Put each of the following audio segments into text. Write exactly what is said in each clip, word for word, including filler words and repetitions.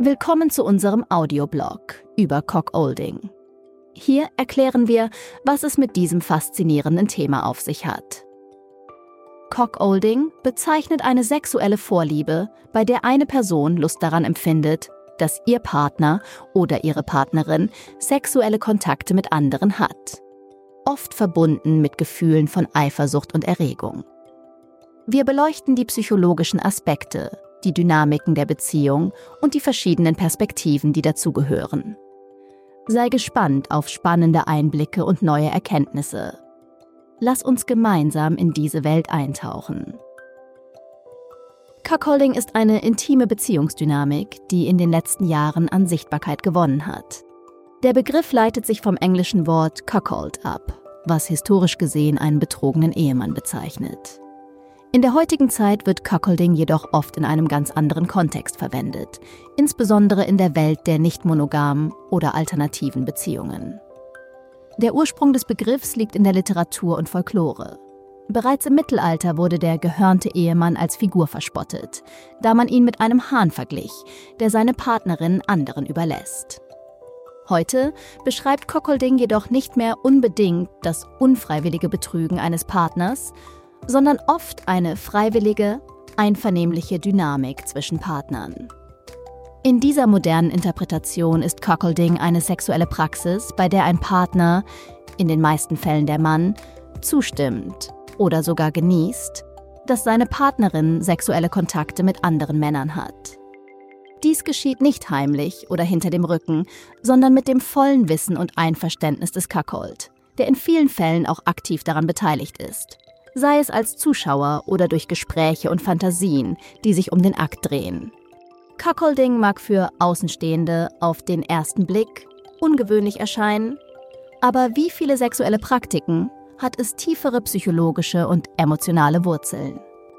Willkommen zu unserem Audioblog über Cuckolding. Hier erklären wir, was es mit diesem faszinierenden Thema auf sich hat. Cuckolding bezeichnet eine sexuelle Vorliebe, bei der eine Person Lust daran empfindet, dass ihr Partner oder ihre Partnerin sexuelle Kontakte mit anderen hat. Oft verbunden mit Gefühlen von Eifersucht und Erregung. Wir beleuchten die psychologischen Aspekte, die Dynamiken der Beziehung und die verschiedenen Perspektiven, die dazugehören. Sei gespannt auf spannende Einblicke und neue Erkenntnisse. Lass uns gemeinsam in diese Welt eintauchen. Cuckolding ist eine intime Beziehungsdynamik, die in den letzten Jahren an Sichtbarkeit gewonnen hat. Der Begriff leitet sich vom englischen Wort cuckold ab, was historisch gesehen einen betrogenen Ehemann bezeichnet. In der heutigen Zeit wird Cuckolding jedoch oft in einem ganz anderen Kontext verwendet, insbesondere in der Welt der nicht monogamen oder alternativen Beziehungen. Der Ursprung des Begriffs liegt in der Literatur und Folklore. Bereits im Mittelalter wurde der gehörnte Ehemann als Figur verspottet, da man ihn mit einem Hahn verglich, der seine Partnerin anderen überlässt. Heute beschreibt Cuckolding jedoch nicht mehr unbedingt das unfreiwillige Betrügen eines Partners, sondern oft eine freiwillige, einvernehmliche Dynamik zwischen Partnern. In dieser modernen Interpretation ist Cuckolding eine sexuelle Praxis, bei der ein Partner, in den meisten Fällen der Mann, zustimmt oder sogar genießt, dass seine Partnerin sexuelle Kontakte mit anderen Männern hat. Dies geschieht nicht heimlich oder hinter dem Rücken, sondern mit dem vollen Wissen und Einverständnis des Cuckold, der in vielen Fällen auch aktiv daran beteiligt ist. Sei es als Zuschauer oder durch Gespräche und Fantasien, die sich um den Akt drehen. Cuckolding mag für Außenstehende auf den ersten Blick ungewöhnlich erscheinen, aber wie viele sexuelle Praktiken hat es tiefere psychologische und emotionale Wurzeln.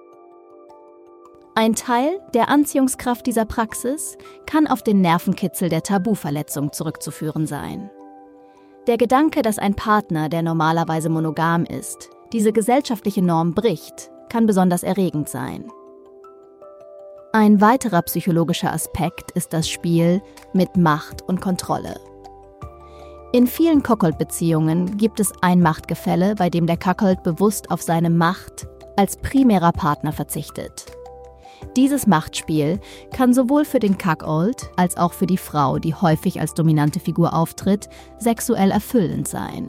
Ein Teil der Anziehungskraft dieser Praxis kann auf den Nervenkitzel der Tabuverletzung zurückzuführen sein. Der Gedanke, dass ein Partner, der normalerweise monogam ist, diese gesellschaftliche Norm bricht, kann besonders erregend sein. Ein weiterer psychologischer Aspekt ist das Spiel mit Macht und Kontrolle. In vielen Cuckold-Beziehungen gibt es ein Machtgefälle, bei dem der Cuckold bewusst auf seine Macht als primärer Partner verzichtet. Dieses Machtspiel kann sowohl für den Cuckold als auch für die Frau, die häufig als dominante Figur auftritt, sexuell erfüllend sein.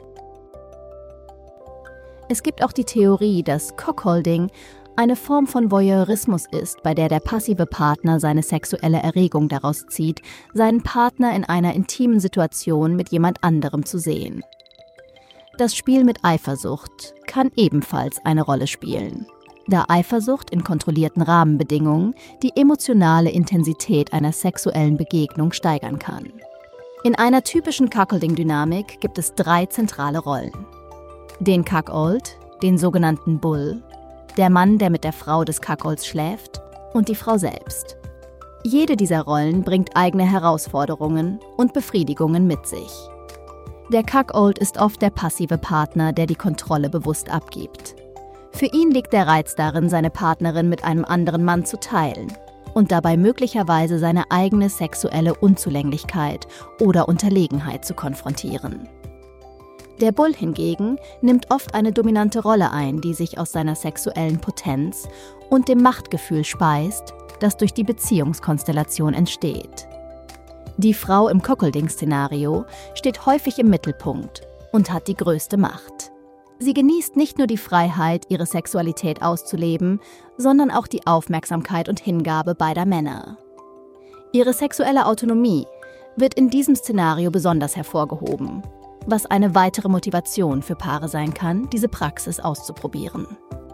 Es gibt auch die Theorie, dass Cuckolding eine Form von Voyeurismus ist, bei der der passive Partner seine sexuelle Erregung daraus zieht, seinen Partner in einer intimen Situation mit jemand anderem zu sehen. Das Spiel mit Eifersucht kann ebenfalls eine Rolle spielen, da Eifersucht in kontrollierten Rahmenbedingungen die emotionale Intensität einer sexuellen Begegnung steigern kann. In einer typischen Cuckolding-Dynamik gibt es drei zentrale Rollen. Den Cuckold, den sogenannten Bull, der Mann, der mit der Frau des Cuckolds schläft, und die Frau selbst. Jede dieser Rollen bringt eigene Herausforderungen und Befriedigungen mit sich. Der Cuckold ist oft der passive Partner, der die Kontrolle bewusst abgibt. Für ihn liegt der Reiz darin, seine Partnerin mit einem anderen Mann zu teilen und dabei möglicherweise seine eigene sexuelle Unzulänglichkeit oder Unterlegenheit zu konfrontieren. Der Bull hingegen nimmt oft eine dominante Rolle ein, die sich aus seiner sexuellen Potenz und dem Machtgefühl speist, das durch die Beziehungskonstellation entsteht. Die Frau im Cuckolding-Szenario steht häufig im Mittelpunkt und hat die größte Macht. Sie genießt nicht nur die Freiheit, ihre Sexualität auszuleben, sondern auch die Aufmerksamkeit und Hingabe beider Männer. Ihre sexuelle Autonomie wird in diesem Szenario besonders hervorgehoben, was eine weitere Motivation für Paare sein kann, diese Praxis auszuprobieren.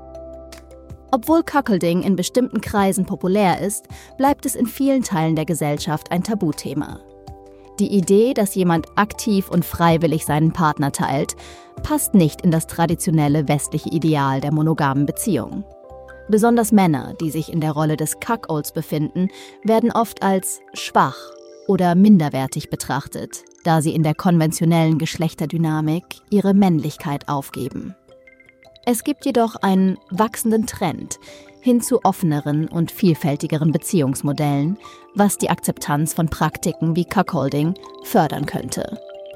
Obwohl Cuckolding in bestimmten Kreisen populär ist, bleibt es in vielen Teilen der Gesellschaft ein Tabuthema. Die Idee, dass jemand aktiv und freiwillig seinen Partner teilt, passt nicht in das traditionelle westliche Ideal der monogamen Beziehung. Besonders Männer, die sich in der Rolle des Cuckolds befinden, werden oft als schwach oder minderwertig betrachtet, da sie in der konventionellen Geschlechterdynamik ihre Männlichkeit aufgeben. Es gibt jedoch einen wachsenden Trend, hin zu offeneren und vielfältigeren Beziehungsmodellen, was die Akzeptanz von Praktiken wie Cuckolding fördern könnte.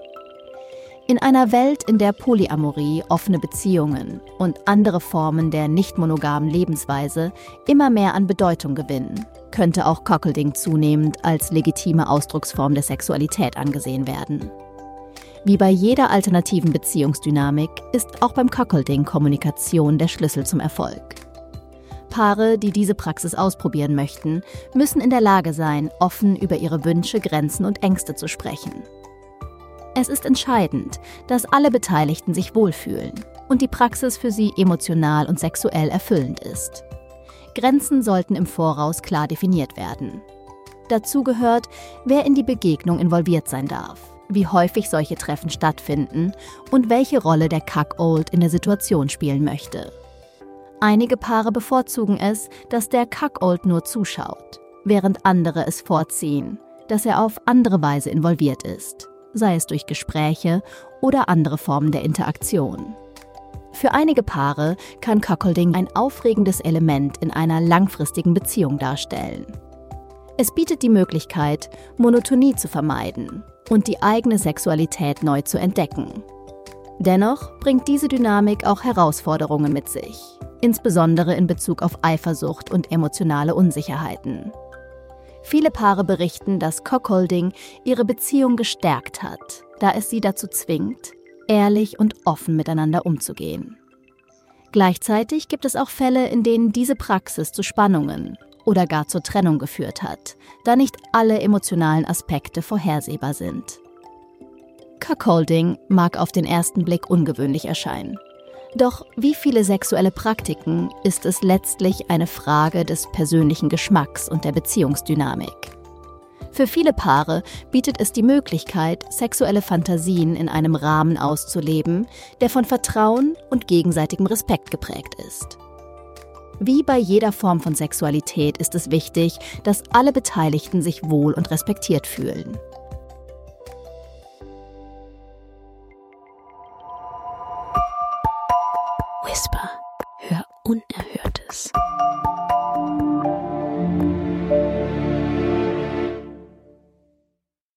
In einer Welt, in der Polyamorie, offene Beziehungen und andere Formen der nicht monogamen Lebensweise immer mehr an Bedeutung gewinnen, könnte auch Cuckolding zunehmend als legitime Ausdrucksform der Sexualität angesehen werden. Wie bei jeder alternativen Beziehungsdynamik ist auch beim Cuckolding Kommunikation der Schlüssel zum Erfolg. Paare, die diese Praxis ausprobieren möchten, müssen in der Lage sein, offen über ihre Wünsche, Grenzen und Ängste zu sprechen. Es ist entscheidend, dass alle Beteiligten sich wohlfühlen und die Praxis für sie emotional und sexuell erfüllend ist. Grenzen sollten im Voraus klar definiert werden. Dazu gehört, wer in die Begegnung involviert sein darf, wie häufig solche Treffen stattfinden und welche Rolle der Cuckold in der Situation spielen möchte. Einige Paare bevorzugen es, dass der Cuckold nur zuschaut, während andere es vorziehen, dass er auf andere Weise involviert ist, sei es durch Gespräche oder andere Formen der Interaktion. Für einige Paare kann Cuckolding ein aufregendes Element in einer langfristigen Beziehung darstellen. Es bietet die Möglichkeit, Monotonie zu vermeiden und die eigene Sexualität neu zu entdecken. Dennoch bringt diese Dynamik auch Herausforderungen mit sich, insbesondere in Bezug auf Eifersucht und emotionale Unsicherheiten. Viele Paare berichten, dass Cuckolding ihre Beziehung gestärkt hat, da es sie dazu zwingt, ehrlich und offen miteinander umzugehen. Gleichzeitig gibt es auch Fälle, in denen diese Praxis zu Spannungen oder gar zur Trennung geführt hat, da nicht alle emotionalen Aspekte vorhersehbar sind. Cuckolding mag auf den ersten Blick ungewöhnlich erscheinen. Doch wie viele sexuelle Praktiken ist es letztlich eine Frage des persönlichen Geschmacks und der Beziehungsdynamik. Für viele Paare bietet es die Möglichkeit, sexuelle Fantasien in einem Rahmen auszuleben, der von Vertrauen und gegenseitigem Respekt geprägt ist. Wie bei jeder Form von Sexualität ist es wichtig, dass alle Beteiligten sich wohl und respektiert fühlen. Whisper, hör Unerhörtes.